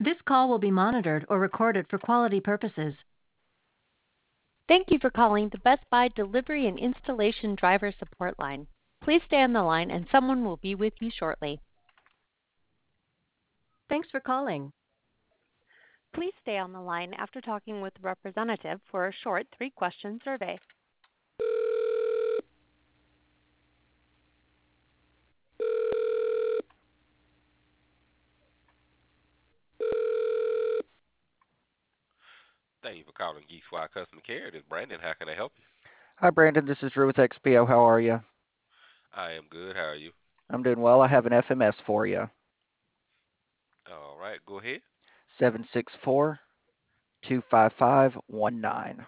This call will be monitored or recorded for quality purposes. Thank you for calling the Best Buy Delivery and Installation Driver Support Line. Please stay on the line and someone will be with you shortly. Thanks for calling. Please stay on the line after talking with a representative for a short 3-question survey. Thank you for calling Geek Squad Customer Care. This is Brandon. How can I help you? Hi, Brandon. This is Drew with XPO. How are you? I am good. How are you? I'm doing well. I have an FMS for you. All right, go ahead. 764-255-19.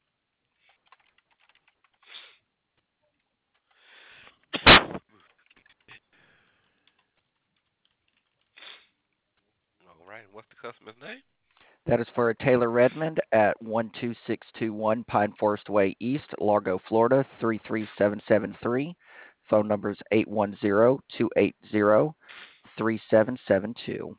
All right, and what's the customer's name? That is for Taylor Redmond at 12621 Pine Forest Way East, Largo, Florida 33773. Phone number is 810-280-3772.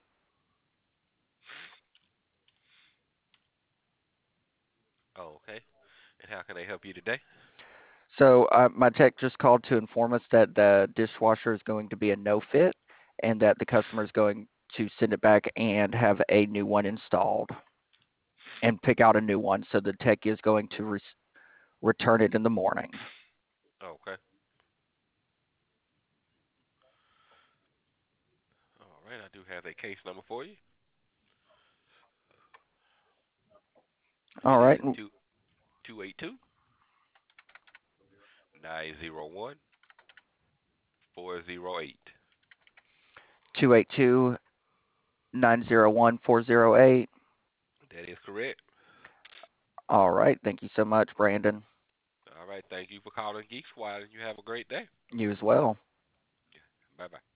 Oh, okay. And how can I help you today? So my tech just called to inform us that the dishwasher is going to be a no-fit and that the customer is going to send it back and have a new one installed and pick out a new one. So the tech is going to return it in the morning. Okay. All right, I do have a case number for you. All It right, is 282-901-408. 282-901-408. That is correct. All right, thank you so much, Brandon. All right, thank you for calling Geek Squad, and you have a great day. You as well. Bye-bye.